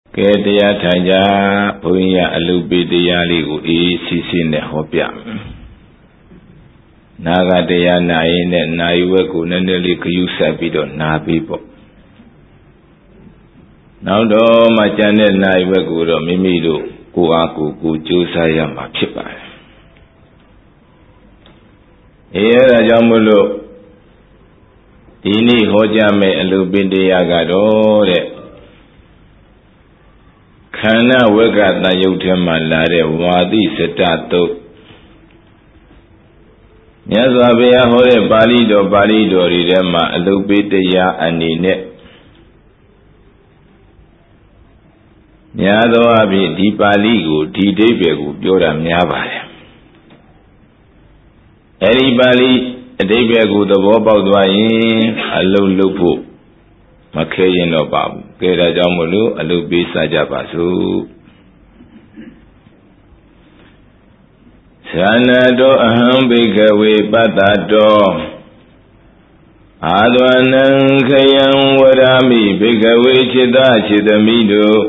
ကဲတရားထိုင်ကြဘုန်းကြီးကအလုပ်ပေးတရားလေးကိုအေးစီစီနဲ့ဟောပြနာဂတရားနာရင်နဲ့နာယဝက်ကိုနည်းနည်းလေးဂရုစိုက်ပြီးတော့နာပြီးပေါ့နောက်တော့မှကျန်တဲ့နာယဝက်ကိုတော့မိမိတို့ကိုယ်အားကိုယ်ကြိုးစားရမှာဖြစ်ပါတယ်အဲဒါကြောင့်မို့လို့ဒီနေ့ဟောကြားမယ့်အလုပ်ပေးတရားကတော့တဲ့ခန္ဓာဝက္ကတယုတ်ထဲမှာလာတဲ့ဝါတိစတတုတ်မြတ်စွာဘုရားဟောတဲ့ပါဠိတော်တွေထဲမှာအလုပ်ပေးတရားအနေနဲ့များသောအားဖြင့်ဒီပါဠိကိုဒီအဓိပ္ပာယ်ကိုပြောတာများပါတယ်အဲဒီပါဠိအဓိပ္ပာယ်ကိုသဘောပေါက်သွားရင်အလုပ်လုပ်ဖို့မခဲရင်တော့ပါဘူးကဲဒါကြောင့်မို့လို့အလုပ်ပေးစားကြပါစို့သနတောအဟံဘိကဝေပတ္တတောအာသဝနံခယံဝရာမိဘိကဝေจิตจิตမိတို့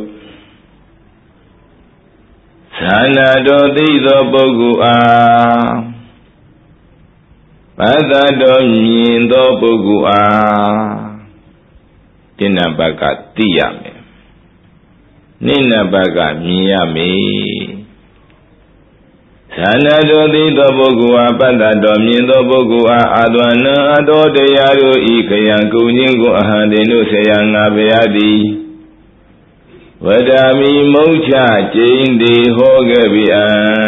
သနတောသိသောပုဂ္ဂိုလ်အားပတ္တတောမြင်သောပုဂ္ဂိုလ်အားတိဏ္ဍဘကသိရမယ်နိဏ္ဍဘကမြင်ရမယ်သန္တာတောသိသောပုဂ္ဂိုလ်အားပတ္တတောမြင်သောပုဂ္ဂိုလ်အားအာသဝနံအတောတရားတို့ဤခယံကုန်ခြင်းကိုအဟံတင်တို့ဆရာငါဘုရားသည်ဝဒာမိမုတ်ချကျိန်တိဟောခဲ့ပြီအံ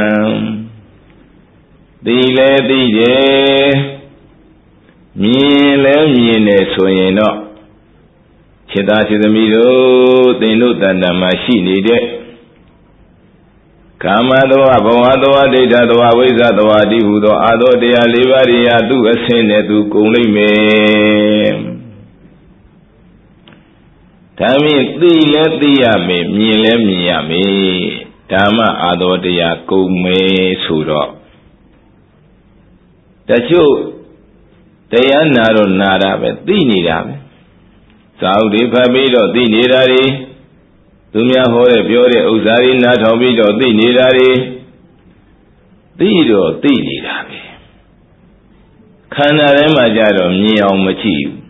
သိလဲသိတယ်မြင်လဲမြင်တယ်ဆိုရင်တော့ခြေသားခြေသမီးတို့သင်တို့တဏ္ဍာမှာရှိနေတဲ့ကာမသောဘဝသောဒိဋ္ဌသောဝိဇ္ဇသောအတိဟုသောအာသောတရား၄ပါးရိယသူအစင်းနဲ့သူကုန်လိမ့်မယ်ဒါမြင်သိလဲသိရမယ်မြင်လဲမြင်ရမယ်ဓမ္မအာသောတရားကုန်မယ်ဆိုတော့တချို့တရားနာတော့နာတာပဲသိနေတာပဲသာဝတိဖတ်ပြီးတော့သိနေတာတွေသူများဟောတဲ့ပြောတဲ့ဥစ္စာတွေနားထောင်ပြီးတော့သိနေတာတွေသိတော့သိနေတာပဲခန္ဓာထဲမှာကြတော့မြင်အောင်မကြည့်ဘူး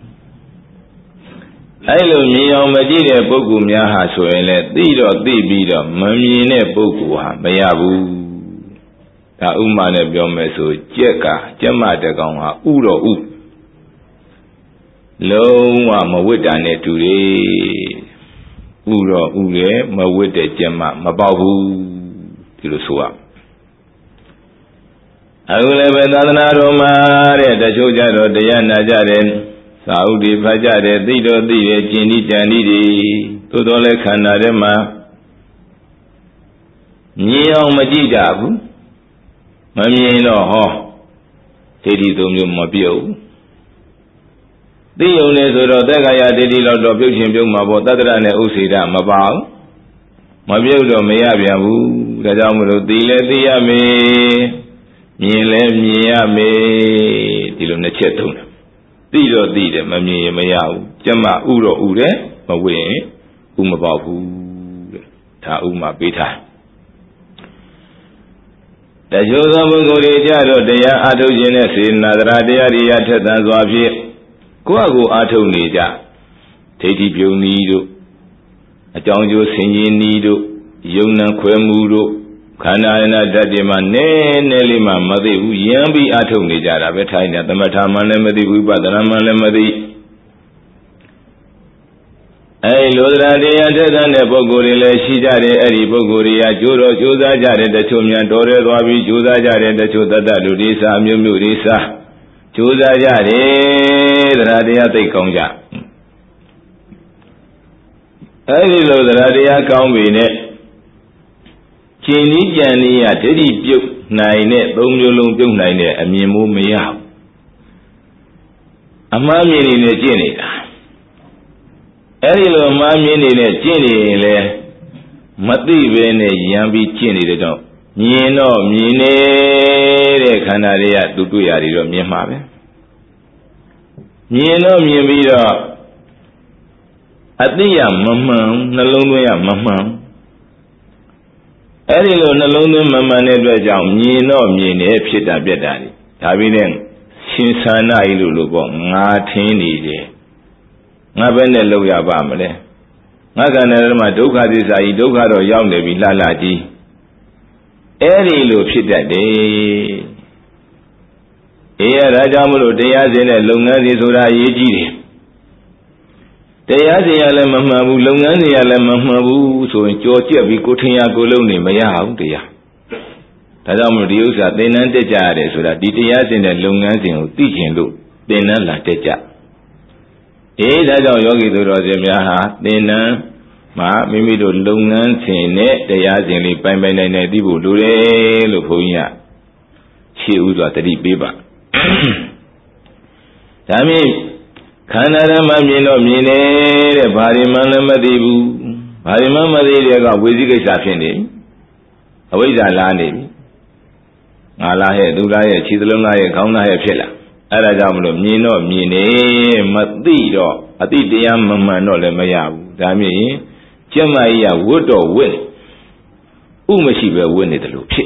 အဲ့လိုမြင်အောင်မကြည့်တဲ့ပုဂ္ဂိုလ်များဟာဆိုရင်လည်းသိတော့သိပြီးတော့မမြင်တဲ့ပုဂ္ဂိုလ်ဟာမရဘူးဒါဥမာနဲ့ပြောမယ်ဆိုကြက်မတကောင်ဟာဥတော့ဥလုံးဝမဝိတ္တာနဲ့တူတယ်ဥတော့ဥရဲ့မဝိတ္တဲ့ကျက်မမပေါက်ဘူးဒီလိုဆိုရအခုလည်းပဲသာသနာတော်မှာတဲ့တချို့ကြတော့တရားနာကြတယ်သာဥတိဖတ်ကြတယ်သိတော့သိတယ်ကျင်ဤကြံဤတွေသို့တော်လည်းခန္ဓာထဲမှာမြင်အောင်မကြည့်ကြဘူးမမြင်တော့ဟောဒိဋ္ဌိသုံးမျိုးမပြုတ်သိုံနဲ့ဆိုတော့သက်္ကာယဒိဋ္ဌိလောက်တော့ပြုတ်ခြင်းပြုတ်မှာပေါ့တတ္တရနဲ့ဥစေဒမပါဘူးမပြုတ်တော့မရပြန်ဘူးဒါကြောင့်မလို့သိလဲသိရမယ်မြင်လဲမြင်ရမယ်ဒီလိုနှစ်ချက်သုံးတယ်သိတော့သိတယ်မမြင်ရင်မရဘူးကျမဥတော့ဥတယ်မဝိရင်ဥမပေါက်ဘူးတဲ့ဒါဥမှာပေးထားတချို့သောပုဂ္ဂိုလ်တွေကြတော့တရားအထုတ်ခြင်းနဲ့စေနာတရားတွေရထက်သန်စွာဖြင့်ကိုယ့်အကိုအားထုတ်နေကြဒိဋ္ဌိပြုံနည်းတို့အကြောင်းကျိုးဆင်ခြင်နည်းတို့ယုံနာခွဲမှုတို့ခန္ဓာရဏဓာတ်တွေမှာနည်းနည်းလေးမှမသိဘူးယံပြီးအားထုတ်နေကြတာပဲထိုင်နေသမထမှလည်းမသိဝိပဿနာမှလည်းမသိလောတရားထက်သန်တဲ့ပုဂ္ဂိုလ်တွေလည်းရှိကြတယ်အဲ့ဒီပုဂ္ဂိုလ်တွေကကြိုးစားကြတယ်တချို့များတော်ရဲသွားပြီးကြိုးစားကြတယ်တချို့တတ္တလူတွေစားမျိုးမျိုးတွေစားကြိုးစားကြတယ်တရားသိကောင်းကြအဲဒီလိုတရားကောင်းပြီနဲ့ကျင်ဤကြံဤရဒိဋ္ဌိပြုတ်နိုင်တဲ့သုံးမျိုးလုံးပြုတ်နိုင်တဲ့အမြင်မိုးမရဘူးအမှားမြင်နေနဲ့ကျင့်နေတာအဲဒီလိုအမှားမြင်နေနဲ့ကျင့်နေရင်လည်းမသိပဲနဲ့ရံပြီးကျင့်နေတဲ့တော့မြင်တော့မြင်နေတဲ့ခန္ဓာတွေကသူတွေ့ရတယ်တော့မြင်မှာပဲမြင်တော့မြင်ပြီးတော့အသိရမမှန်နှလုံးသွင်းရမမှန်အဲ့ဒီလိုနှလုံးသွင်းမမှန်တဲ့အတွက်ကြောင့်မြင်တော့မြင်တယ်ဖြစ်တာပြက်တာဒါပြီးတဲ့ရှင်သာနာဤလို့ပေါ့ငါထင်းနေတယ်ငါပဲနဲ့လောက်ရပါမလဲငါကလည်းမှာဒုက္ခသစ္စာကြီးဒုက္ခတော့ရောက်နေပြီလှလှကြီးအဲ့ဒီလိုဖြစ်တတ်တယ်အေးဒါကြောင့်မလို့တရားစင်တဲ့လုပ်ငန်းစီဆိုတာအရေးကြီးတယ်တရားစင်ရလည်းမမှန်ဘူးလုပ်ငန်းစင်ရလည်းမမှန်ဘူးဆိုရင်ကြော်ကြက်ပြီးကိုထင်ရကိုလုံးနေမရဘူးတရားဒါကြောင့်မလို့ဒီဥစ္စာသင်္นานတက်ကြရတယ်ဆိုတာဒီတရားစင်တဲ့လုပ်ငန်းစဉ်ကိုသိကျင်လို့သင်္นานလာတက်ကြအေးဒါကြောင့်ယောဂီသူတော်စင်များဟာသင်္นานမှာမိမိတို့လုပ်ငန်းစဉ်နဲ့တရားစဉ်လေးပိုင်ပိုင်နိုင်နိုင်သိဖို့လိုတယ်လို့ဘုန်းကြီးကရှေ့ဥစွာတတိပေးပါဒါမြင်ခန္ဓာဓမ္မမြင်တော့မြင်တယ်ဘာတွေမှလည်းမသိဘူးဘာတွေမှမသိတဲ့ကဝိသိကိစ္စဖြစ်နေအဝိဇ္ဇာလားနေပြီငါလားရဲ့သူလားရဲ့ခြေသလုံးလားရဲ့ခေါင်းလားရဲ့ဖြစ်လာအဲ့ဒါကြောင့်မလို့မြင်တော့မြင်နေမသိတော့အတိတရားမမှန်တော့လည်းမရဘူးဒါမြင်ကျမကြီးကဝတ်တော်ဝတ်ဥမရှိပဲဝတ်နေတယ်လို့ဖြစ်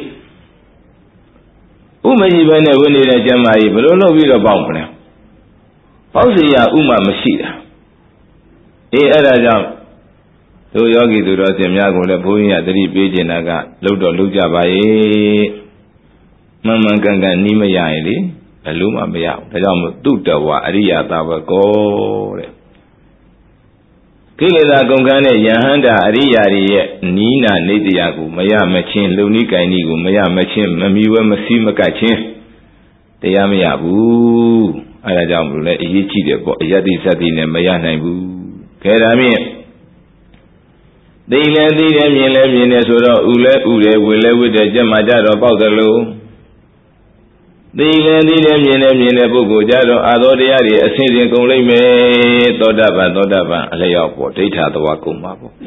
ဥမရှိပဲနဲ့ဝတ်နေတဲ့ကျမကြီးဘယ်လိုလုပ်ပြီးတော့ပေါက်မလဲပေါက်စီရဥမမရှိတာအေးအဲ့ဒါကြောင့်တို့ယောဂီသူတော်စင်များကိုလည်းဘုန်းကြီးကသတိပေးခြင်းကလှုပ်တော့လှုပ်ကြပါရဲ့မှန်မှန်ကန်ကန်နီးမရရင်လေဘယ်လိုမှမရဘူးဒါကြောင့်မို့တုတဝအရိယသာဝကောတဲ့ကိလေသာကုန်ခန်းတဲ့ယဟန္တာအရိယာတွေရဲ့နီးနာနေတရားကိုမရမချင်းလုံနီးကိုင်နီးကိုမရမချင်းမမီဝဲမစည်းမကတ်ချင်းတရားမရဘူးအဲဒါကြောင့်မလို့လဲအရေးကြီးတယ်ပေါ့အယတ္တိသတ္တိနဲ့မရနိုင်ဘူးခဲဒါဖြင့်သိလဲသိတယ်မြင်လဲမြင်တယ်ဆိုတော့ဥလဲဥတယ်ဝေလဲဝိတယ်ကြက်မှကြတော့ပေါက်တယ်လို့သိလဲသိတယ်မြင်လဲမြင်တဲ့ပုဂ္ဂိုလ်ကြတော့အာသောတရားတွေအစဉ်စဉ်ကုန်လိမ့်မယ်သောတာပန်အလျောက်ပေါ့ဒိဋ္ဌာသဝကုန်ပါပေါ့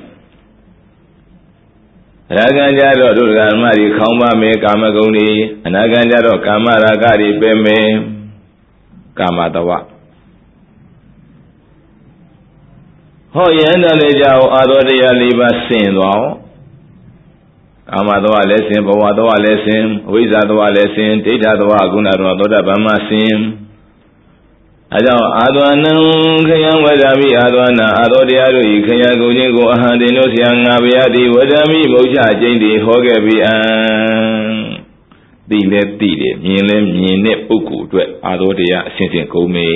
ရာဂံကြတော့ဒုက္ခမတွေခေါင်းပါမယ်ကာမဂုဏ်တွေအနာဂံကြတော့ကာမရာဂတွေပဲမယ်ကာမတဝဟောယန္တလေကြောင့်အာသောတရား၄ပါးဆင်သွားကာမတဝလည်းဆင်ဘဝတဝလည်းဆင်အဝိဇ္ဇာတဝလည်းဆင်ဒိဋ္ဌတဝခုနကတော့သောတာပန်မဆင်အဲကြောင့်အာသောနံခယံဝဒမိအာသောနာအာသောတရားတို့ဤခယံကုန်ခြင်းကိုအဟံတင်တို့ဆရာငါဗျာတိဝဒမိမုတ်ချကျင့်တိဟောခဲ့ပြီသိလဲသိတယ်မြင်လဲမြင်တဲ့ပုဂ္ဂိုလ်အတွက်အာသောတရားအစဉ်စဉ်ကုန်မေ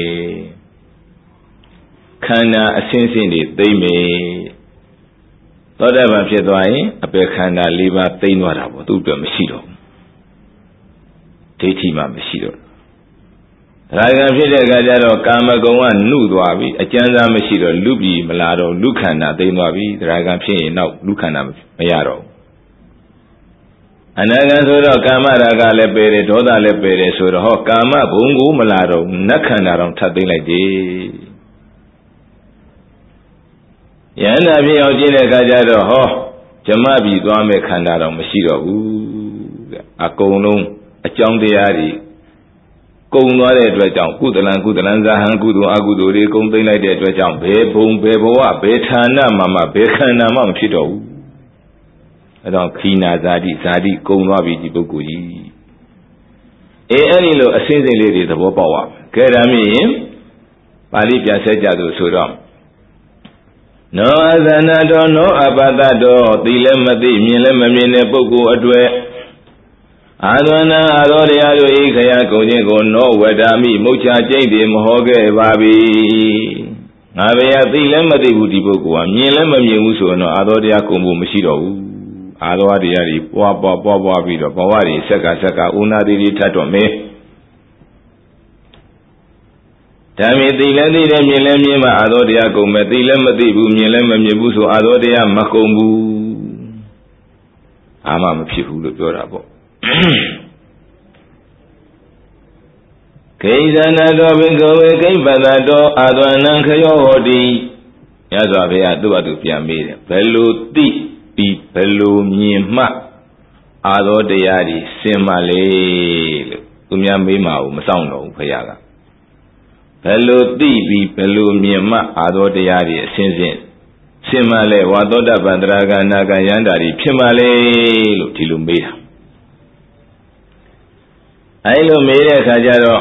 ခန္ဓာအစဉ်စဉ်တွေသိမ့်မေသောတာပန်ဖြစ်သွားရင်အပေခန္ဓာ၄ပါးသိမ့်သွားတာပေါ့သူ့အတွက်မရှိတော့ဘူးဒိဋ္ဌိမှမရှိတော့ဒါကဖြစ်တဲ့အခါကျတော့ကာမဂုဏ်ကနှုတ်သွားပြီအကျဉ်းစားမရှိတော့လူပြည်မလာတော့လူခန္ဓာသိမ့်သွားပြီဒါကဖြစ်ရင်နောက်လူခန္ဓာမရတော့ဘူးအနာဂံဆိုတော့ကာမရာဂလည်းပယ်တယ်ဒေါသလည်းပယ်တယ်ဆိုတော့ဟောကာမဘုံကိုမလာတော့နတ်ခန္ဓာတော့ထပ်သိမ့်လိုက်တယ်ယန္တာဖြစ်အောင်ကျင့်တဲ့အခါကျတော့ဟောဇမပြီသွားမဲ့ခန္ဓာတော့မရှိတော့ဘူးတဲ့အကုန်လုံးအကြောင်းတရားတွေကုံသွားတဲ့အတွက်ကြောင့်ကုသလံဇာဟံကုသိုလ်အကုသိုလ်တွေကုံသိမ့်လိုက်တဲ့အတွက်ကြောင့်ဘယ်ဘုံဘယ်ဘဝဘယ်ဌာနမှဘယ်ခန္ဓာမှမဖြစ်တော့ဘူးအဲတော့ခိနာဇာတိကုံသွားပြီဒီပုဂ္ဂိုလ်ကြီးအဲ့ဒီလိုအစင်းစိမ်လေးတွေသဘောပေါက်ပါကဲဒါမြင်ပါဠိပြန်ဆက်ကြသို့ဆိုတော့နောအသနာတော်နောအပတတော်သိလည်းမသိမြင်လည်းမမြင်တဲ့ပုဂ္ဂိုလ်အတွေ့အာသနာအာရောတရားတို့ဤခရကုန်ခြင်းကိုနောဝဒာမိမုတ်ချကျိတ်တယ်မဟောခဲ့ပါပြီငါဗျာသိလည်းမသိဘူးဒီပုဂ္ဂိုလ်ကမြင်လည်းမမြင်ဘူးဆိုတော့အာရောတရားကုန်ဖို့မရှိတော့ဘူးအာရောတရားတွေပွားပြီးတော့ဘဝတွေဆက်ကဥနာတိတွေထတ်တော့မယ်ဒါမြင်သိလည်းသိတယ်မြင်လည်းမြင်မှအာရောတရားကုန်မယ်သိလည်းမသိဘူးမြင်လည်းမမြင်ဘူးဆိုအာရောတရားမကုန်ဘူးအာမမဖြစ်ဘူးလို့ပြောတာပေါ့ကိဇာနာတော်ဘိကဝေကိပတတော်အာသဝနံခယောဟောတိရသော်ဘုရားသူ့အတူပြန်မေးတယ်ဘယ်လိုသိပြီးဘယ်လိုမြင်မှအာသောတရားကြီးစင်ပါလေလို့သူများမေးမှာကိုမဆောင်တော့ဘူးဘုရားကဘယ်လိုသိပြီးဘယ်လိုမြင်မှအာသောတရားကြီးအစဉ်စဉ်ဖြစ်မှလဲဝါသောတပန္တရာကနာကယန္တာတွေဖြစ်မှလဲလို့ဒီလိုမေးတာအဲလိုမေးတဲ့အခါကျတော့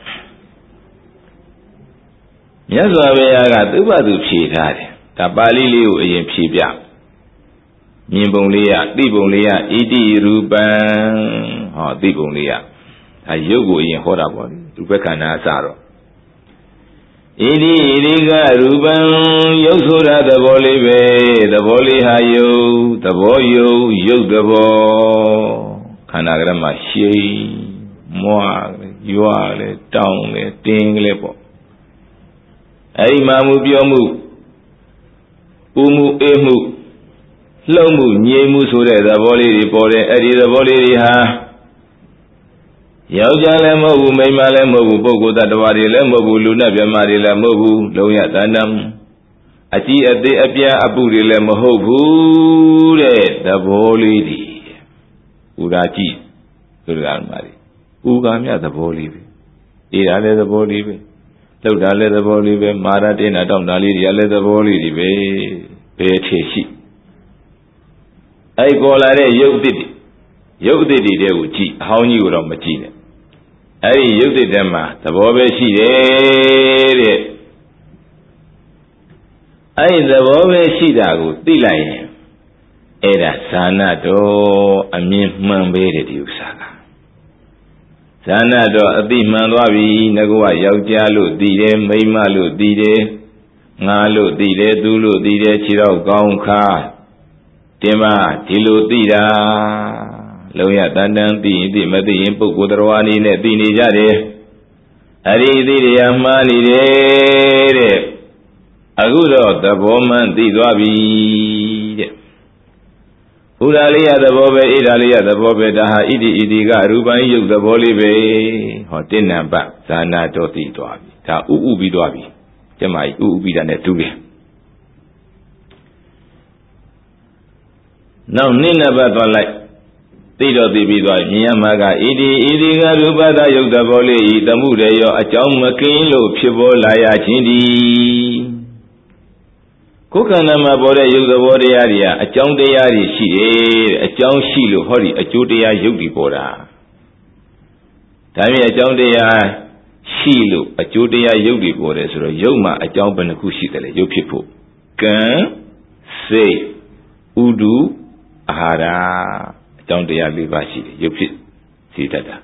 မြတ်စွာဘုရားကသူ့ဘာသူဖြေထားတယ်ဒါပါဠိလေးကိုအရင်ဖြေပြမြင်ပုံလေးရသိပုံလေးရဣတိရူပံဟောသိပုံလေးရဒါရုပ်ကိုအရင်ဟောတာပေါ့ရူပခန္ဓာအစတော့ဣတိဣတိကရူပံရုပ်ဆိုတာသဘောလေးပဲသဘောလေးဟာယုတ်သဘောယုတ်ရုပ်သဘောခန္ဓာကရမရှိမွားရွာလေတောင်းလေတင်းကလေးပေါ့အဲ့ဒီမှာမှုပြောမှုဥမှုအေးမှုလှုပ်မှုငြိမ်မှုဆိုတဲ့သဘောလေးတွေပေါ်တယ်အဲ့ဒီသဘောလေးတွေဟာယောက်ျားလည်းမဟုတ်ဘူးမိန်းမလည်းမဟုတ်ဘူးပုဂ္ဂိုလ်တ attva တွေလည်းမဟုတ်ဘူးလူနဲ့မြမတွေလည်းမဟုတ်ဘူးလုံးရတဏ္ဍံအကြည့်အသေးအပြားအပုတွေလည်းမဟုတ်ဘူးတဲ့သဘောလေးတွေဥရာကြည့်ဆိုကြမှာလေဥကာမြသဘောလေးပဲအေးတာလည်းသဘောလေးပဲလှုပ်တာလည်းသဘောလေးပဲမာရတင်းတာတောင့်တာလေးတွေကလည်းသဘောလေးတွေပဲဘယ်ထည်ရှိအဲ့ပေါ်လာတဲ့ရုပ်အသစ်တွေကိုကြည့်အဟောင်းကြီးကိုတော့မကြည့်နဲ့အဲ့ဒီရုပ်သစ်ထဲမှာသဘောပဲရှိတယ်တဲ့အဲ့ဒီသဘောပဲရှိတာကိုသိလိုက်ရင်အဲ့ဒါဇာနာတော်အမြင်မှန်ပဲတဲ့ဒီဥစ္စာကဇာနာတော်အသိမှန်သွားပြီငါကယောက်ျားလို့သိတယ်မိန်းမလို့သိတယ်ငါလို့သိတယ်သူလို့သိတယ်ခြေတော့ကောင်းခါတင်ပါဒီလိုသိတာလုံးရတန်တန်သိရင်သိမသိရင်ပုဂ္ဂိုလ်တော်အနေနဲ့သိနေကြတယ်အဲ့ဒီသိတရားမှားနေတယ်တဲ့အခုတော့သဘောမှန်သိသွားပြီတဲ့ဥဒါလေးရသဘောပဲဣဒါလေးရသဘောပဲဒါဟာဣတိဣတိကရူပံယုတ်သဘောလေးပဲဟောတိဏ္ဏပဇာနာတော်သိသွားပြီဒါဥပြီးသွားပြီကျမကြီးဥပြီးတာနဲ့တူတယ်နောက်နိဏဘသွားလိုက်သိတော့သိပြီးသွားမြင်ရမှာကဣတိဣတိကရူပသယုတ်သဘောလေးဤသမှုရေရောအကြောင်းမကင်းလို့ဖြစ်ပေါ်လာရခြင်းဒီကိုယ်ခန္ဓာမှာပေါ်တဲ့ယုတ်သဘောတရားတွေကအကြောင်းတရားတွေရှိတယ်အကြောင်းရှိလို့ဟောဒီအကျိုးတရားယုတ်ဒီပေါ်တာဒါမြင်အကြောင်းတရားရှိလို့အကျိုးတရားယုတ်ဒီပေါ်တယ်ဆိုတော့ယုတ်မှာအကြောင်းဘယ်နှခုရှိတယ်လဲယုတ်ဖြစ်ဖို့ကံစိတ်ဥဒုအာဟာရအကြောင်းတရား၄ပါးရှိတယ်ရုပ်ဖြစ်စေတတ်တာ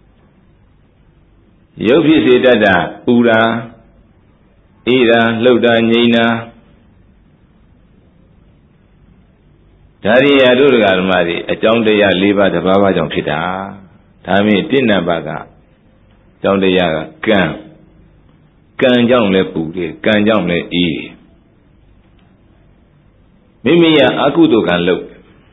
ရုပ်ဖြစ်စေတတ်တာပူတာအေးတာလှုပ်တာငြိမ်တာဒါရီယာတို့ဓမ္မတွေအကြောင်းတရား၄ပါးတစ်ပါးပါးကြောင့်ဖြစ်တာဒါမြင်တိဏ္ဏဘကအကြောင်းတရားကကံကြောင့်လည်းပူတယ်ကံကြောင့်လည်းအေးတယ်မိမိရအကုသိုလ်ကံလုပ်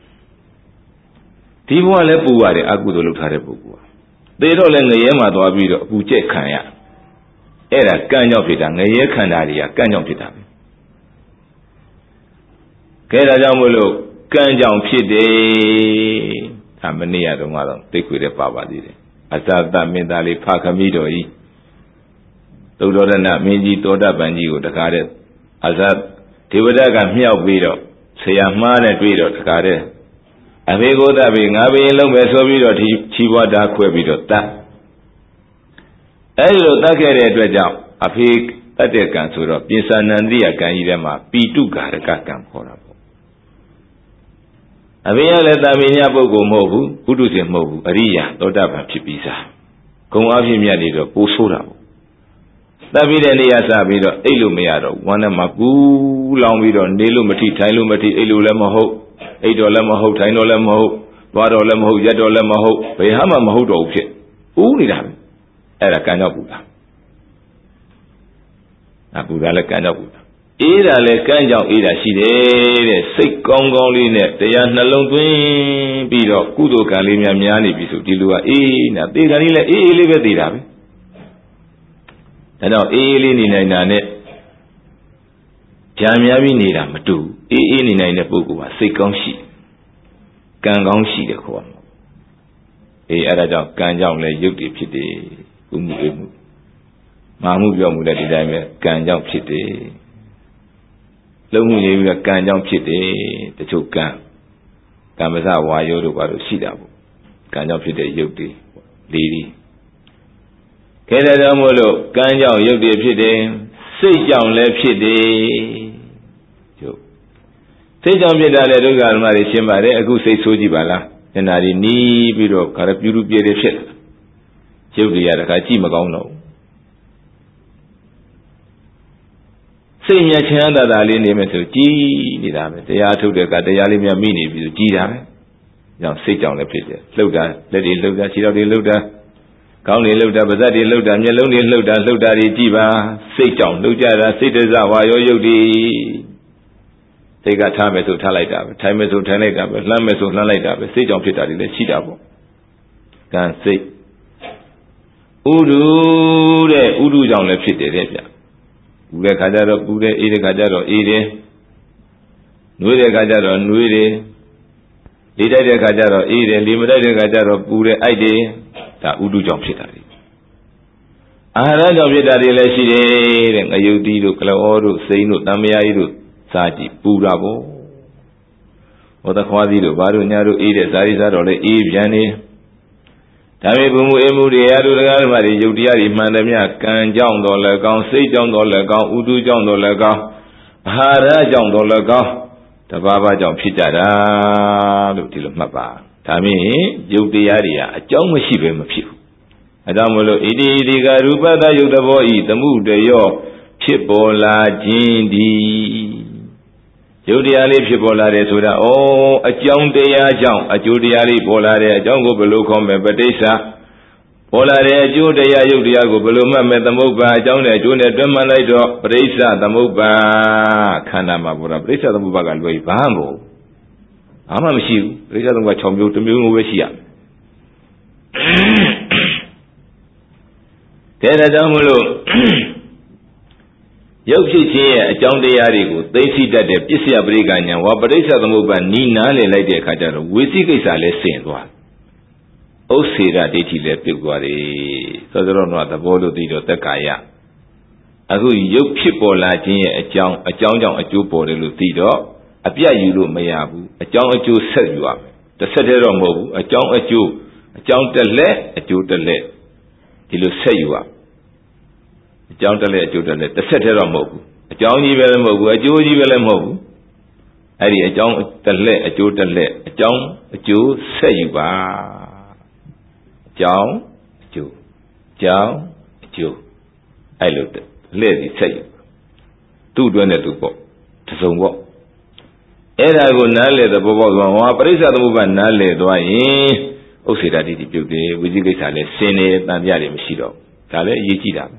ဒီဘဝလည်းပူရတယ်အကုသိုလ်လုပ်ထားတဲ့ပုဂ္ဂိုလ်သေတော့လည်းငရဲမှာသွားပြီးတော့အပူကျက်ခံရအဲ့ဒါကံကြောင့်ဖြစ်တာငရဲခန္ဓာတွေကကံကြောင့်ဖြစ်တာပဲကဲဒါကြောင့်မို့လို့ကံကြောင့်ဖြစ်တယ်ဒါမနေ့ကတော့သိခွေတဲ့ပါပါသေးတယ်အသတမင်းသားလေးဖခမိတော်ကြီးသုဒ္ဓရဏမင်းကြီးတောတပန်ကြီးကိုတကားတဲ့အသဒေဝဒကမြောက်ပြီးတော့ဆရာမှားနဲ့တွေ့တော့တကားတဲ့အဖေကိုသတ်ပြီးငါဘယ်လုံးပဲဆိုပြီးတော့ချီးပွားတာခွဲပြီးတော့တတ်အဲဒီလိုတတ်ခဲ့တဲ့အတွက်ကြောင့်အဖေတတ်တဲ့ကံဆိုတော့ပိဿာနန္တိယကံကြီးထဲမှာပိတုကာရကကံခေါ်တာပေါ့အဖေကလည်းတာမညပုဂ္ဂိုလ်မဟုတ်ဘူးဘုဒ္ဓရှင်မဟုတ်ဘူးအရိယာသောတာပန်ဖြစ်ပြီးသားဂုံအဖြစ်မြတ်နေတော့ပိုဆိုးတာပေါ့တတ်ပြီးတဲ့နေရာစပြီးတော့အိတ်လို့မရတော့ဝမ်းထဲမှာကူးလောင်ပြီးတော့နေလို့မထိထိုင်လို့မထိအိတ်လို့လည်းမဟုတ်အိတ်တော်လည်းမဟုတ်ထိုင်တော်လည်းမဟုတ်သွားတော်လည်းမဟုတ်ရက်တော်လည်းမဟုတ်ဘယ်ဟာမှမဟုတ်တော့ဘူးဖြစ်ဦးနေတာပဲအဲ့ဒါကံကြောင့်ပူတာပူတာလည်းကံကြောင့်ပူတာအေးတာလည်းကံကြောင့်အေးတာရှိတယ်တဲ့စိတ်ကောင်းကောင်းလေးနဲ့တရားနှလုံးသွင်းပြီးတော့ကုသိုလ်ကံလေးများနေပြီဆိုဒီလူကအေးနာသေကံလေးလည်းအေးလေးပဲသေတာပဲဒါတော့အေးလေးနေနိုင်တာနဲ့ကြံများပြီးနေတာမတူအေးနေနိုင်တဲ့ပုဂ္ဂိုလ်ကစိတ်ကောင်းရှိကံကောင်းရှိတယ်ခေါ်မှာအဲ့ဒါကြောင့်ကံကြောင့်လည်းရုပ်တည်ဖြစ်တယ်ဥမှုအေးမှုမာမှုပြောမှုလည်းဒီတိုင်းပဲကံကြောင့်ဖြစ်တယ်လုံးမှုရေးပြီးကံကြောင့်ဖြစ်တယ်တချို့ကံမစဝါယောတို့ဘာလို့ရှိတာပေါ့ကံကြောင့်ဖြစ်တဲ့ရုပ်တွေလေးတွေခဲတဲ့ကြောင့်မို့လို့ကံကြောင့်ရုပ်တွေဖြစ်တယ်စိတ်ကြောင့်လည်းဖြစ်တယ်ကျုပ်စိတ်ကြောင့်ဖြစ်တာလေဒုက္ခဓမ္မတွေရှင်းပါတယ်အခုစိတ်ဆိုးကြည့်ပါလားညနာတွေနီးပြီးတော့ခါရပြူးပြဲတယ်ဖြစ်လာရုပ်တွေကတခါကြည့်မကောင်းတော့စိတ်မြချမ်းသာလေးနေမယ်ဆိုကြည်နေတာပဲတရားထုတ်တဲ့ကတရားလေးများမိနေပြီဆိုကြည်တာပဲကြောင့်စိတ်ကြောင့်လည်းဖြစ်တယ်လှုပ်တာလက်တွေလှုပ်တာခြေထောက်တွေလှုပ်တာကောင်းတွေလှုပ်တာပါးစပ်တွေလှုပ်တာမျက်လုံးတွေလှုပ်တာတွေကြည်ပါစိတ်ကြောင့်လှုပ်ကြတာစိတ်တစဝါရောရုပ်တွေစိတ်ကထားမယ်ဆိုထားလိုက်တာပဲထိုင်မယ်ဆိုထိုင်လိုက်တာပဲလှမ်းမယ်ဆိုလှမ်းလိုက်တာပဲစိတ်ကြောင့်ဖြစ်တာတွေလည်းရှိတာပေါ့ကံစိတ်ဥဒုတဲ့ဥဒုကြောင့်လည်းဖြစ်တယ်တဲ့ဗျပူတဲ့ခါကျတော့ပူတယ်အေးတဲ့ခါကျတော့အေးတယ်နှွေးတဲ့ခါကျတော့နှွေးတယ်လေတိုက်တဲ့ခါကျတော့အေးတယ်လေမတိုက်တဲ့ခါကျတော့ပူတယ်အိုက်တယ်ဒါဥဒုကြောင့်ဖြစ်တာလေအာဟာရကြောင့်ဖြစ်တာတွေလည်းရှိတယ်တဲ့ငရုတ်တီးတို့ကလောတို့စိမ့်တို့တံမယာကြီးတို့စားကြည့်ပူတာပေါ့ဟောတခွားသီးတို့ဘာတို့ညာတို့အေးတဲ့ဇာတိစားတော့လည်းအေးပြန်နေဒါပေမဲ့ဘုံမှုအေးမှုတွေရာတို့တရားဓမ္မတွေယုတ်တရားတွေမှန်တယ်မြကံကြောင့်တော်လည်းကောင်းစိတ်ကြောင့်တော်လည်းကောင်းဥဒုကြောင့်တော်လည်းကောင်းအာဟာရကြောင့်တော်လည်းကောင်းတဘာဘာကြောင့်ဖြစ်ကြတာလို့ဒီလိုမှတ်ပါဒါမင်းယုတ်တရားတွေဟာအကြောင်းမရှိဘဲမဖြစ်ဘူးအဲဒါမို့လို့ဣတိဒီကရူပတယုတ်တဘောဤသမှုတရောဖြစ်ပေါ်လာခြင်းဒီယုတ်တရားလေးဖြစ်ပေါ်လာတယ်ဆိုတာအကြောင်းတရားကြောင့်အကျိုးတရားလေးပေါ်လာတယ်အကြောင်းကိုဘယ်လိုခေါ်မလဲပဋိစ္စပေါ်လာတဲ့အကျိုးတရားယုတ်တရားကိုဘယ်လိုမှတ်မဲ့သမုပ္ပါအကြောင်းနဲ့အကျိုးနဲ့တွဲမှန်လိုက်တော့ပဋိစ္စသမုပ္ပါခန္ဓာမှာပေါ်တာပဋိစ္စသမုပ္ပါကလွယ်ဘာမှမဟုတ်ဘာမှမရှိဘူးပဋိစ္စသမုပ္ပါ6မျိုးတစ်မျိုးမျိုးပဲရှိရမယ်ဒါကြောင့်မလို့ရုပ်ဖြစ်ခြင်းရဲ့အကြောင်းတရားတွေကိုသိသိတတ်တဲ့ပစ္စယပရိက္ခဉာဏ်ဝါပရိစ္ဆသမုပ္ပါနီးနားလည်လိုက်တဲ့အခါကျတော့ဝိသိကိစ္စလည်းဆင်သွားဥစ္စေရဒိဋ္ဌိလည်းပြုတ်သွားတယ်သောသောတော့သဘောလို့သိတော့သက်ကာယအခုရုပ်ဖြစ်ပေါ်လာခြင်းရဲ့အကြောင်းကြောင့်အကျိုးပေါ်တယ်လို့သိတော့အပြတ်ယူလို့မရဘူးအကြောင်းအကျိုးဆက်ယူရမယ်တစ်ဆက်တည်းတော့မဟုတ်ဘူးအကြောင်းအကျိုးတစ်လက်အကျိုးတစ်လက်ဒီလိုဆက်ယူရအကြောင်းတစ်လက်အကျိုးတစ်လက်တစ်ဆက်တည်းတော့မဟုတ်ဘူးအကြောင်းကြီးပဲလည်းမဟုတ်ဘူးအကျိုးကြီးပဲလည်းမဟုတ်ဘူးအဲ့ဒီအကြောင်းတစ်လက်အကျိုးတစ်လက်အကြောင်းအကျိုးဆက်ယူပါအကြောင်းအကျိုးအဲ့လိုလှည့်ပြီးဆက်ယူသူ့အတွင်းနဲ့သူပေါ့တစ်စုံပေါ့အဲ့ဒါကိုနားလေတဲ့ဘောပေါက်သွားဟောပရိစ္ဆသမုပ္ပါနားလေသွားရင်ဥစ္စေတတိပြုတ်တယ်ဝိသိကိစ္စလည်းစင်နေတန်ပြတယ်မရှိတော့ဒါလည်းအရေးကြီးတာ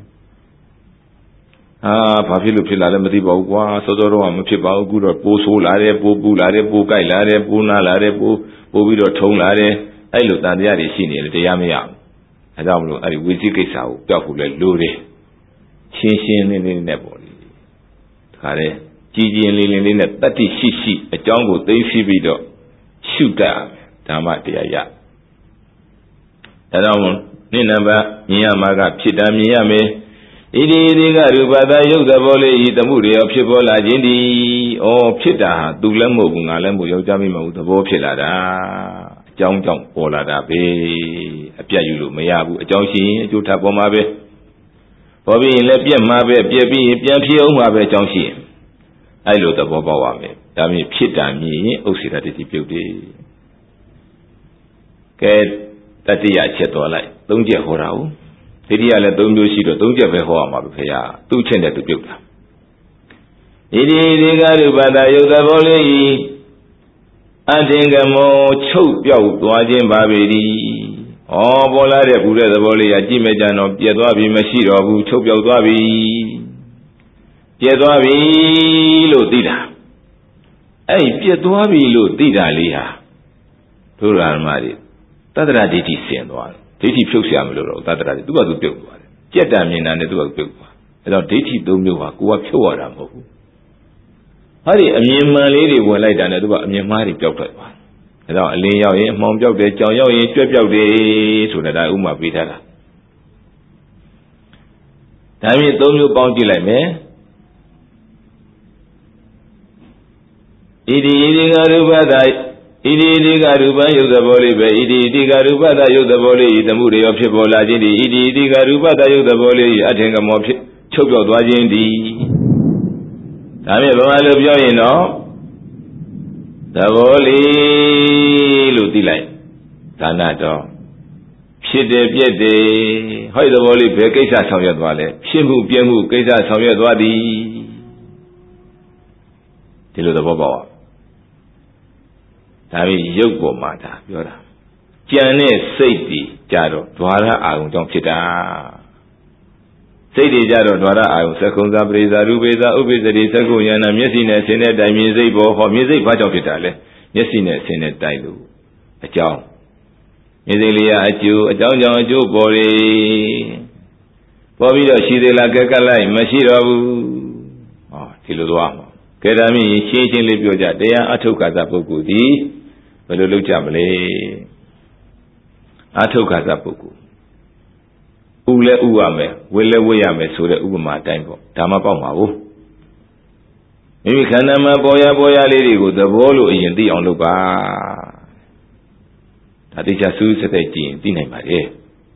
ဘာဖြစ်လို့ဖြစ်လာလဲမသိပါဘူးကွာစောစောတော့မဖြစ်ပါဘူးအခုတော့ပိုးဆိုးလာတယ်ပိုးပူလာတယ်ပိုးကြိုက်လာတယ်ပိုးနာလာတယ်ပိုးပြီးတော့ထုံလာတယ်အဲ့လိုတန်တရားတွေရှိနေတယ်တရားမရဘူးအဲကြောင့်မလို့အဲ့ဒီဝိသိကိစ္စကိုပျောက်ဖို့လဲလိုတယ်ရှင်းလင်းနဲ့ပေါ့လေဒါကြတဲ့ကြည်လင်းနဲ့တတ္တိရှိအကြောင်းကိုသိသိပြီးတော့ရှုတတ်ဓမ္မတရားရဒါကြောင့်နိနဘမြင်ရမှာကဖြစ်တာမြင်ရမယ်ဣတိဒီကရူပတယုတ်သဘောလေးဤသမှုတွေရောဖြစ်ပေါ်လာခြင်းဒီဖြစ်တာဟာသူလည်းမဟုတ်ဘူးငါလည်းမဟုတ်ယောက်ျားမိမဟုတ်သဘောဖြစ်လာတာအကြောင်းကြောင့်ပေါ်လာတာပဲအပြတ်ယူလို့မရဘူးအကြောင်းရှိရင်အကျိုးထပ်ပေါ်မှာပဲပေါ်ပြီးရင်လည်းပြက်မှာပဲပြက်ပြီးရင်ပြန်ဖြစ်အောင်မှာပဲအကြောင်းရှိရင်အဲ့လိုသဘောပေါက်ရမယ်ဒါမျိုးဖြစ်တာမြင်ရင်ဥစ္စေတတိပြုတ်တယ်ကဲတတိယချက်တော်လိုက်၃ချက်ဟောတာဟုတ်ဒီတိယလည်း၃မျိုးရှိတော့၃ချက်ပဲဟောရမှာပဲဖေရသူ့ချက်နဲ့သူပြုတ်တာဣတိဒီကရူပတယုတ်သဘောလေးဤအထင်ကမောချုပ်ပြောက်သွားခြင်းပါပေ၏ပေါ်လာတဲ့ဘူးတဲ့သဘောလေးကကြည့်မဲ့ကြတော့ပြက်သွားပြီမရှိတော့ဘူးချုပ်ပြောက်သွားပြီပြက်သွားပြီလို့သိတာအဲ့ပြက်သွားပြီလို့သိတာလေးဟာတို့ဓမ္မတွေတတ္တရဒိဋ္ဌိဆင်သွားတယ်ဒိဋ္ဌိဖြုတ်เสียမလို့တော့တတ္တရတွေသူကသူပြုတ်သွားတယ်ကြက်တံမြင်တာနဲ့သူကပြုတ်သွားအဲတော့ဒိဋ္ဌိ၃မျိုးဟာကိုကဖြုတ်ရတာမဟုတ်ဘူးဟာဒီအမြင်မှန်လေးတွေဝင်လိုက်တာနဲ့သူကအမြင်မှားတွေပျောက်ထွက်သွားအဲတော့အလင်းရောက်ရင်အမှောင်ပျောက်တယ်ကြောင်ရောက်ရင်ကြွက်ပျောက်တယ်ဆိုတာဒါဥမာပေးထားတာဒါပြင်၃မျိုးပေါင်းကြည့်လိုက်မယ် Idi garubada Idi garuba yudabolibe Idi garubada yudaboli the Muri of Shibola Jindi Idi garubada yudaboli I think I'm of Choko Dwajindi Tami Bama Lubio the Voli Lutilai Tanato Shide Piede Hoi the Voli Pekesa Sawyat Vale Shimu Piemu Kesa Sawyat Wadi Tilo the Bobo Tami Yogo Mata Yora Jane Safety Jaro Dwara Aung Jong Pita Safety Jaro Dwara Aung Sakunda Breza Rubeza Ubizari Sakuyana Messina Senet I music or music Pajo Pitale Yesina Senet Tailu A Jow Mizilia at you a John Joe Bori Bobby Shidela Kakalai Mashiro Tiluama Kedami changing Libyoja Dea Atokazapuku Belulu Jamle Atokazapuku Ule Uame, Wille Wiame, Sura Uma Tango, Tamapamawu. Maybe Kanama Boya lady with the Volo in the on Luba. That is a suicide in Dinamare.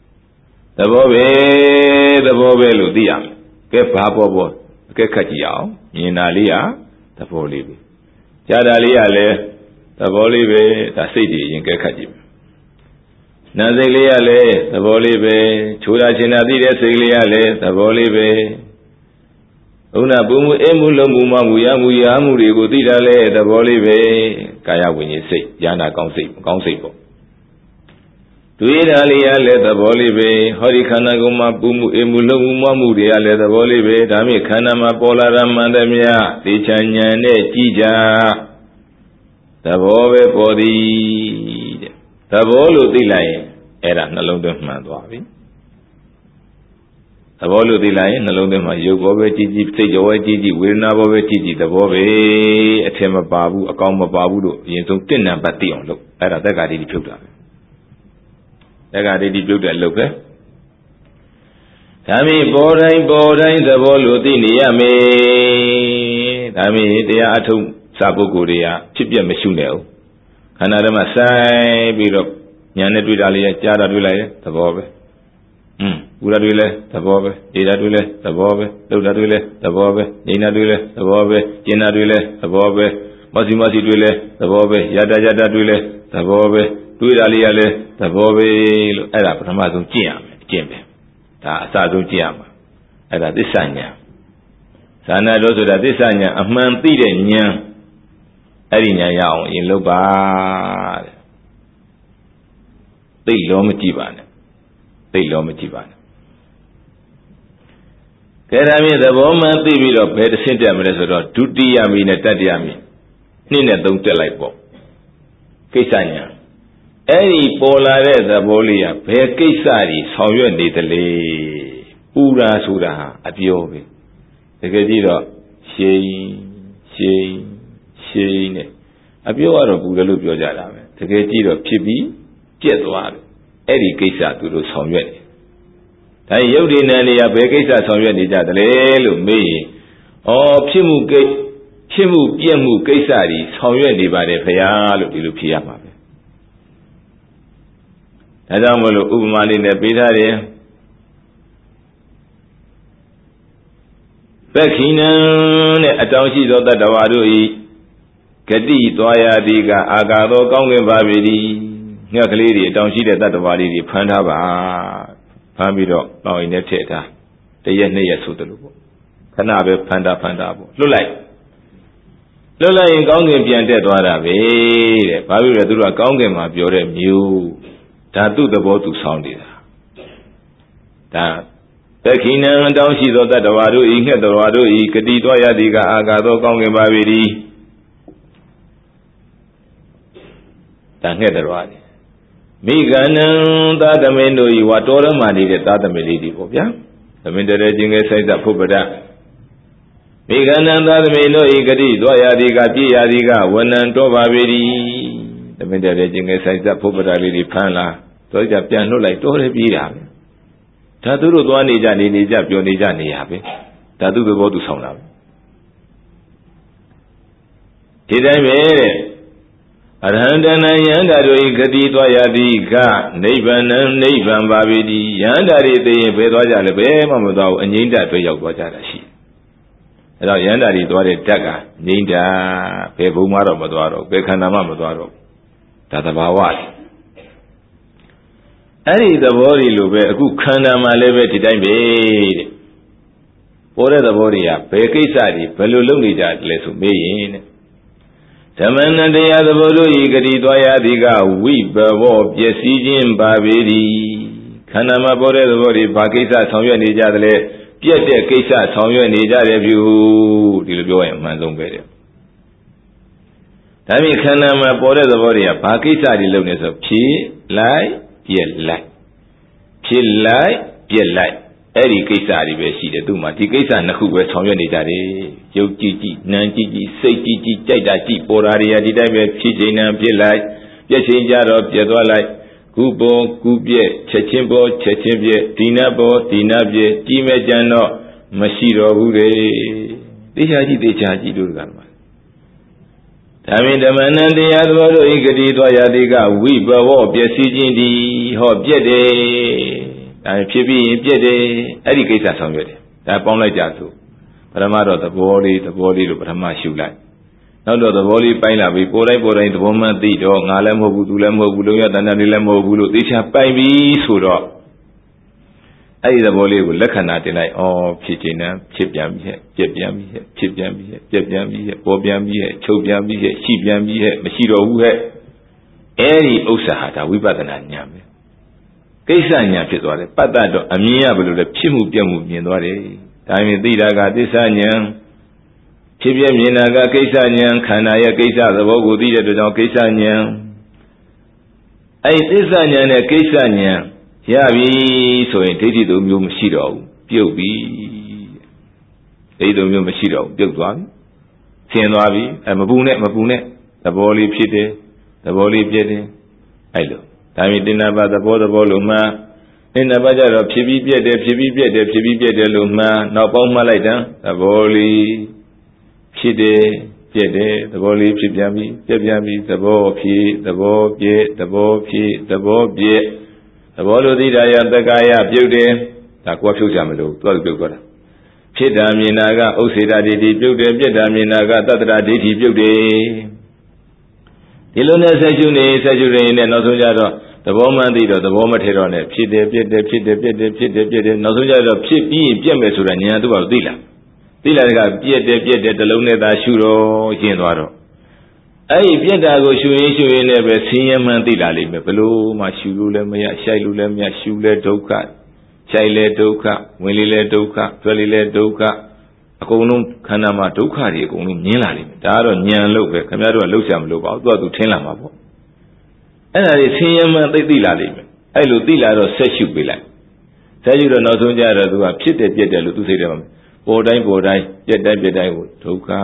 The Bobe Ludiam, Ke Papa, Ke Katiao, in Alia, the Volibi. Jadalia le, the Volibe, the city in Kekajim. Nazilia le, the Volibe, Chura Chinadi, Silia le, the Volibe. Una Bumu Emulumuma, Muyamuri, Gudida le, the Volibe, Kaya when you say, Yana Gonsipo. Tuinalia le, the Volibe, Horikanaguma, Bumu Emulumuma, Muria le, the Volibe, Dami Kanama, Pola Ramandamia, Tichanyane, Tija, the Vove body. The Volu Dilay era Nalundum Mandwavi. The Volu Dilay, Nalundum, Yogobe Tiji, Tejoe Tiji, Wilnabo Tiji, the Bove, a Tema Babu, a Kama Babu, Yentum Tina Bation, look, at a Tagadi Puta. Tagadi Puta, look, Tami Borain, the Volu Diniame, Tami, they are to Sabuguria, Chipia Meshunel. Another Masai, Biro, Yanet Vidalia, Jada Villa, the Bobe. Ura Villa, the Bobe, Ida Villa, the Bobe, Luda Villa, the Bobe, Nina Villa, the Bobe, Jena Villa, the Bobe, Mazimasi Villa, the Bobe, Yada Villa, the Bobe, Duidalia, the Bobe, Arab Ramazun Jimbe, Sazun Jiama, Ada Disanya. Sana Rosa Disanya, a man Pide Arinya Yao in Loba. They Lomativan. Kerami the woman TV of Pet Sintam, Tutiami, Netadiami. Nina don't tell like Bob. Kesanya. Any polar the Bolia, Pet Kesari, Sawyun Italy. Ura Sura, Atiobi. The Gadiro, Shane. Abioa of Bugalupio Jadame. The Gadiro, Chibi, Jetwad. Eddie Kesa to those Sawyun. I yelled a Bekesa Sawyun Jadale, me. Oh, Chimu Piemu Kesari, Sawyun by the Fayal, Lupiama. Adamolo Uman in the Pitare. Bekina, a township of the Dawadu. Kadi, Toya Diga, Agado, Gongan Babidi. Lady, don't see that the body, Pandaba, Pambido, now in the theatre. The Yenia Sutulu. Canabe, Pandabo. Lola in Gongan Piante Dwara, Pabu do a Gongan of your new. Tatu the boat to sound it. That Bekina, don't see that the Wadu, Inca the Wadu, Kadi, Toya Diga, Agado, Gongan Babidi. Thank you. Megana, that the mendo you are told money that the melody of ya. The Mediterranean says that Pubada. Megana, that the mendo egadi, Doya diga, Dia diga, one and Tova very. The Mediterranean says that Pubada lady Pana, Toya piano like Tore Bia. Taturu Duanija Nija, Pionija Niabe. Tatu the go to sound out. ဒီတိုင်းပဲတဲ့အရဟန္တနာယန္တာတို့ဤဂတိသွားရသည်ကနိဗ္ဗာန်နိဗ္ဗာန်ပါပေသည်ယန္တာတွေသိရင်ဘယ်သွားကြလဲဘယ်မှမသွားဘူးအငြိမ့်တတွေ့ရောက်သွားကြတာရှိအဲ့တော့ယန္တာတွေသွားတဲ့ဓာတ်ကငြိမ့်တာဘယ်ဘုံမှတော့မသွားတော့ဘယ်ခန္ဓာမှမသွားတော့ဒါသဘာဝအဲ့ဒီသဘောတွေလိုပဲအခုခန္ဓာမှာလည်းပဲဒီတိုင်းပဲတဲ့ပေါ်တဲ့သဘောတွေကဘယ်ကိစ္စတွေဘယ်လိုလုပ်နေကြလဲဆိုမေးရင်တဲ့ဓမ္မနတရားသဘောတို့ဤဂတိသွားရသည်ကဝိဘဘောပျက်စီးခြင်းပါပေသည်ခန္ဓာမှာပေါ်တဲ့သဘောတွေဘာကိစ္စဆောင်ရွက်နေကြသလဲပြက်တဲ့ကိစ္စဆောင်ရွက်နေကြတယ်ပြုဒီလိုပြောရင်အမှန်ဆုံးပဲတဲ့ဒါဖြင့်ခန္ဓာမှာပေါ်တဲ့သဘောတွေကဘာကိစ္စတွေလုပ်နေဆိုဖြစ်လိုက်ပြက်လိုက်ဖြစ်လိုက်ပြက်လိုက်အဲ့ဒီကိစ္စတွေပဲရှိတယ်သူ့မှာဒီကိစ္စနှစ်ခုပဲဆောင်ရွက်နေကြတယ်ရုပ်ကြည့်ကြည့်နာမ်ကြည့်ကြည့်စိတ်ကြည့်ကြည့်ကြိုက်တာကြည့်ပေါ်တာတွေကဒီတိုင်းပဲဖြစ်ချိန်နဲ့ပြက်လိုက်ပြက်ချိန်ကြတော့ပြက်သွားလိုက်ကုပေါ်ကုပြက်ချက်ချင်းပေါ်ချက်ချင်းပြက်ဒီနာပေါ်ဒီနာပြက်ကြီးမဲ့ကြံတော့မရှိတော့ဘူးလေတေချာကြည့်တို့ကမှာဒါဖြင့်ဓမ္မနံတရားသဘောတို့ဤဂတိသွားရသည်ကဝိဘဝပျက်စီးခြင်းဒီဟောပြက်တယ်ဒါဖြစ်ပြီးရင်ပြက်တယ်အဲ့ဒီကိစ္စဆောင်ရွက်တယ်ဒါပေါင်းလိုက်ကြဆိုပထမတော့သဘောလေးလို့ပထမရှုလိုက်နောက်တော့သဘောလေးပိုင်းလာပြီးပေါ်တိုင်းသဘောမှသိတော့ငါလည်းမဟုတ်ဘူးသူလည်းမဟုတ်ဘူးလုံးရတဏ္ဍာလေးလည်းမဟုတ်ဘူးလို့သိချပိုင်ပြီးဆိုတော့အဲ့ဒီသဘောလေးကိုလက္ခဏာတင်လိုက်ဩဖြစ်ခြင်းနဲ့ဖြစ်ပြန်ပြီဟဲ့ပြက်ပြန်ပြီဟဲ့ဖြစ်ပြန်ပြီဟဲ့ပြက်ပြန်ပြီဟဲ့ပေါ်ပြန်ပြီဟဲ့ချုပ်ပြန်ပြီဟဲ့ရှိပြန်ပြီဟဲ့မရှိတော့ဘူးဟဲ့အဲ့ဒီဥစ္စာဟာဒါဝိပဿနာဉာဏ်ပဲကိစ္စဉာဏ်ဖြစ်သွားတယ်ပတ္တတော့အမြင်ရဘယ်လိုလဲဖြစ်မှုပြက်မှုမြင်သွားတယ်ဒါမြင်သိတာကသစ္စာဉာဏ်ဖြစ်ပြမြင်တာကကိစ္စဉာဏ်ခန္ဓာရဲ့ကိစ္စသဘောကိုသိတဲ့အတွက်ကြောင့်ကိစ္စဉာဏ်အဲ့ဒီသစ္စာဉာဏ်နဲ့ကိစ္စဉာဏ်ရပြီဆိုရင်ဒိဋ္ဌိတို့မျိုးမရှိတော့ဘူးပြုတ်ပြီဒိဋ္ဌိတို့မျိုးမရှိတော့ဘူးပြုတ်သွားပြီဆင်းသွားပြီမပူနဲ့သဘောလေးဖြစ်တယ်သဘောလေးပြည့်တယ်အဲ့လိုဒါမြင်တင်နာပါသဘောလို့မှတင်နာပါကြတော့ဖြစ်ပြီးပြည့်တယ်လို့မှနောက်ပေါင်းမှလိုက်တယ်သဘောလေးဖြစ်တယ်ပြည့်တယ်သဘောလေးဖြစ်ပြန်ပြီပြည့်ပြန်ပြီသဘောဖြစ်သဘောပြည့်သဘောဖြစ်သဘောပြည့်သဘောလိုသိတာရတက္ကာယပြုတ်တယ်ဒါကိုယ်ဖြုတ်ကြမလို့သူကပြုတ်သွားတာဖြစ်တာမြင်တာကဥစ္စေတဒိဋ္ဌိပြုတ်တယ်ပြည့်တာမြင်တာကသတ္တရာဒိဋ္ဌိပြုတ်တယ်ဒီလိုနဲ့ဆက်ရှုနေနဲ့နောက်ဆုံးကြတော့သဘောမှန်သိတော့သဘောမထဲတော့နဲ့ဖြစ်တယ်ပြည့်တယ်နောက်ဆုံးကြတော့ဖြစ်ပြီးရင်ပြည့်မယ်ဆိုတာဉာဏ်သူ့ဘာလို့သိလာတဲ့ကပြည့်တယ်တလုံးနဲ့သာရှုတော့ရှင်းသွားတော့အဲ့ဒီပြည့်တာကိုရှုရင်လည်းပဲဆင်းရဲမှန်းသိလာလိမ့်မယ်ဘလို့မှရှုလို့လည်းမရရှိုက်လို့လည်းမရရှုလဲဒုက္ခရှိုက်လဲဒုက္ခဝင်လေလဲဒုက္ခကြွလေလဲဒုက္ခအကုန်လုံးခန္ဓာမှာဒုက္ခတွေအကုန်လုံးမြင်လာလိမ့်မယ်ဒါကတော့ဉာဏ်လို့ပဲခင်ဗျားတို့ကလှုပ်ရှားမလို့ပါဘူးသူထင်းလာမှာပေါ့အဲ့ဒါတွေဆင်းရဲမှန်းသိလာလိမ့်မယ်အဲ့လိုသိလာတော့ဆက်ရှုပေးလိုက်ဆက်ရှုတော့နောက်ဆုံးကြတော့သူကဖြစ်တယ်ပြက်တယ်လို့သူသိတယ်မှာပေါ်တိုင်းပြက်တိုင်းကိုဒုက္ခ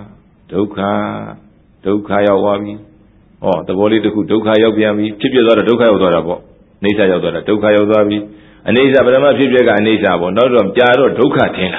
ရောက်သွားပြီဟောသဘောလေးတစ်ခုဒုက္ခရောက်ပြန်ပြီဖြစ်ပြသွားတော့ဒုက္ခရောက်သွားတာပေါ့အိဋ္ဌရောက်သွားတာဒုက္ခရောက်သွားပြီအိဋ္ဌပရမဖြစ်ပြကအိဋ္ဌပေါ့နောက်တော့ကြာတော့ဒုက္ခထင်လာ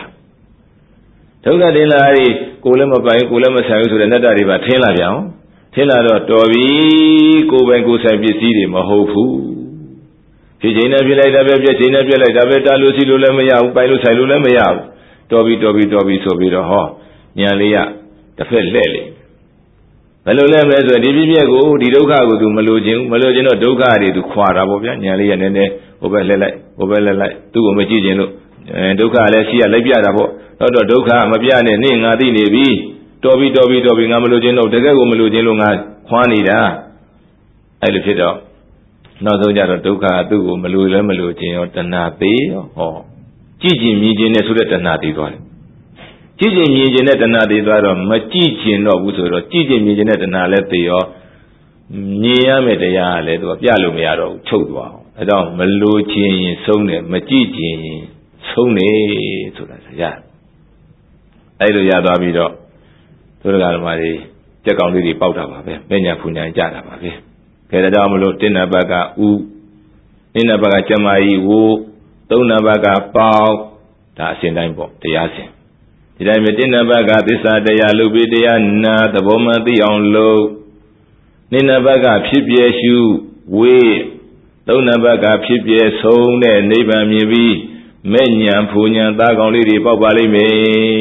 အဲ့ကိုယ်လည်းမပိုင်ကိုယ်လည်းမဆိုင်ဘူးဆိုတဲ့နတ္တတွေပါထင်လာပြန်အောင်ထင်လာတော့တော်ပြီကိုယ်ပိုင်ကိုယ်ဆိုင်ပစ္စည်းတွေမဟုတ်ဘူးဖြစ်ချိန်နဲ့ပြလိုက်တာပဲပြက်ချိန်နဲ့ပြလိုက်တာပဲတားလို့စီလို့လည်းမရဘူးပိုင်လို့ဆိုင်လို့လည်းမရဘူးတော်ပြီဆိုပြီးတော့ဟောဉာဏ်လေးကတစ်ဖက်လှဲ့လေဘယ်လိုလဲမလဲဆိုဒီပြည့်ပြည့်ကိုဒီဒုက္ခကိုသူမလိုချင်တော့ဒုက္ခတွေသူခွာတာပေါ့ဗျာဉာဏ်လေးရနည်းနည်းဟိုဘက်လှဲ့လိုက်သူ့ကိုမကြည့်ချင်လို့ဒုက္ခလည်းရှိရလိုက်ပြတာပေါ့တော့ဒုက္ခမပြနဲ့နေငါသိနေပြီတော်ပြီငါမလိုချင်တော့တကယ်ကိုမလိုချင်လို့ငါခွာနေတာအဲ့လိုဖြစ်တော့နောက်ဆုံးကြတော့ဒုက္ခသူ့ကိုမလိုချင်ရောတဏှာသေးရောဟောကြည့်ချင်မြင်ချင်နဲ့ဆိုတဲ့တဏှာသေးသွားတယ်ကြည့်ချင်မြင်ချင်တဲ့တဏှာသေးသွားတော့မကြည့်ချင်တော့ဘူးဆိုတော့ကြည့်ချင်မြင်ချင်တဲ့တဏှာလည်းသေရောမြင်ရမယ့်တရားလည်းသူကပြလို့မရတော့ဘူးချုပ်သွားအောင်အဲတော့မလိုချင်ရင်ဆုံးတယ်မကြည့်ချင်ရင်ဆုံးတယ်ဆိုတာရတယ်အဲ့လိုရသွားပြီးတော့သူတို့ကဓမ္မတွေကြက်ကောင်လေးတွေပေါက်တာပါပဲမျက်ညာဖူညာကြတာပါပဲခဲဒါကြောင့်မလို့တင်းနံပါတ်ကဥတင်းနံပါတ်ကကျမကြီးဝသုံးနံပါတ်ကပေါက်ဒါအစဉ်တိုင်းပေါ့တရားစဉ်ဒီတိုင်းပဲတိဏ္ဍဘကသစ္စာတရားလူပိတရားနာသဘောမှသိအောင်လုပ်နိဏ္ဍဘကဖြစ်ပြရှုဝေးသုံးနံပါတ်ကဖြစ်ပြဆုံးတဲ့နိဗ္ဗာန်မြင်ပြီးမဲ့ညာဖူညာသားကောင်းလေးတွေပေါက်ပါလိမ့်မယ်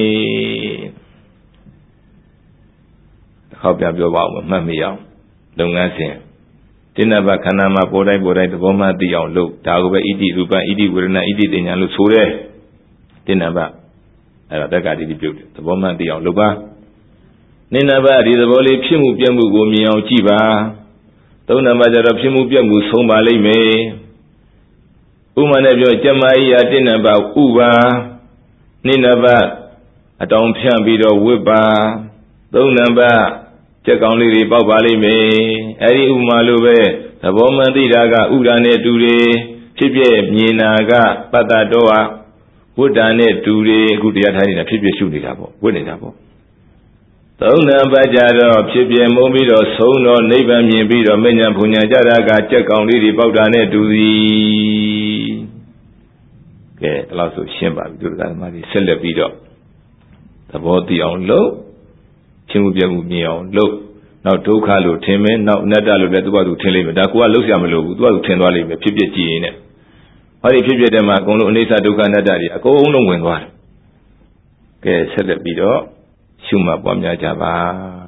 ဟောပြပြောပါဦးမှတ်မိအောင်လုပ်ငန်းစဉ်တိဏ္ဍဘခန္ဓာမှာပေါ်တိုင်းသဘောမှသိအောင်လုပ်ဒါကိုပဲဣတိရူပဣတိဝေဒနာဣတိတင်ညာလို့ဆိုတယ်တိဏ္ဍဘအဲ့ဒါတက္ကတိပြုတ်တယ်သဘောမှသိအောင်လုပ်ပါနိဏ္ဍဘဒီသဘောလေးဖြစ်မှုပြက်မှုကိုမြင်အောင်ကြည့်ပါသုံးနံပါတ်ကျတော့ဖြစ်မှုပြက်မှုဆုံးပါလိမ့်မယ်ဥမာနဲ့ပြောကျမကြီးရာတိဏ္ဍဘဥပါနိဏ္ဍဘအတောင်ဖြန့်ပြီးတော့ဝိပါသုံးနံပါတ်ကြက်ကောင်လေးတွေပေါက်ပါလိမ့်မယ်အဲ့ဒီဥမာလိုပဲသဘောမှန်သိတာကဥဒ္ဒါနဲ့တူတယ်ဖြစ်ပြမြင်တာကပတ္တတောဝိတ္တာနဲ့တူတယ်အခုတရားထိုင်နေတာဖြစ်ပြရှုနေတာပေါ့ဝိနေတာပေါ့သုံးနံပါတ်ကြတော့ဖြစ်ပြမုံပြီးတော့ဆုံးတော့နိဗ္ဗာန်မြင်ပြီးတော့မဉ္ဇဉ်ဘုံညာကြတာကကြက်ကောင်လေးတွေပေါက်တာနဲ့တူသည်ကဲအဲ့လောက်ဆိုရှင်းပါပြီသူတို့ကဓမ္မတွေဆက်လက်ပြီးတော့သဘောသိအောင်လုပ်ဖြစ်မှုပြမှုမြင်အောင်လုပ်နောက်ဒုက္ခလို့ထင်မယ်နောက်အနတ္တလို့လည်းသူကသူထင်လိမ့်မယ်ဒါကိုကလုပ်ရမလို့ဘူးသူကသူထင်သွားလိမ့်မယ်ဖြစ်ဖြစ်ကြည့်ရင်နဲ့ဟောဒီဖြစ်ဖြစ်တဲ့မှာအကုန်လုံးအနိစ္စဒုက္ခအနတ္တတွေအကုန်လုံးဝင်သွားတယ်ကဲဆက်လက်ပြီးတော့ရှုမှတ်ပွားများကြပါ